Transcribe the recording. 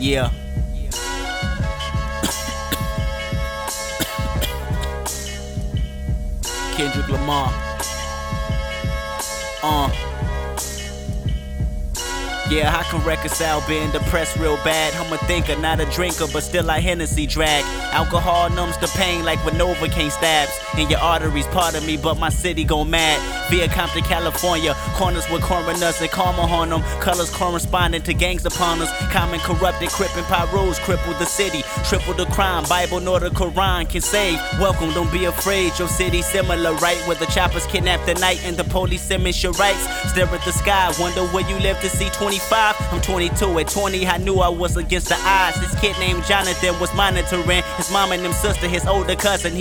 Yeah. Kendrick Lamar. Yeah, I can reconcile being depressed real bad. I'm a thinker, not a drinker, but still I Hennessy drag. Alcohol numbs the pain like when Novocaine stabs in your arteries. Part of me, but my city go mad. Via Compton, California, corners with coroners and karma on them. Colors corresponding to gangs upon us. Common corrupted, crip and pyros cripple the city. Triple the crime, Bible nor the Quran can save. Welcome, don't be afraid, your city similar, right? Where the choppers kidnap the night and the police image your rights. Stare at the sky, wonder where you live to see 25. I'm 22, at 20 I knew I was against the odds. This kid named Jonathan was monitoring his mom and them sister, his older cousin.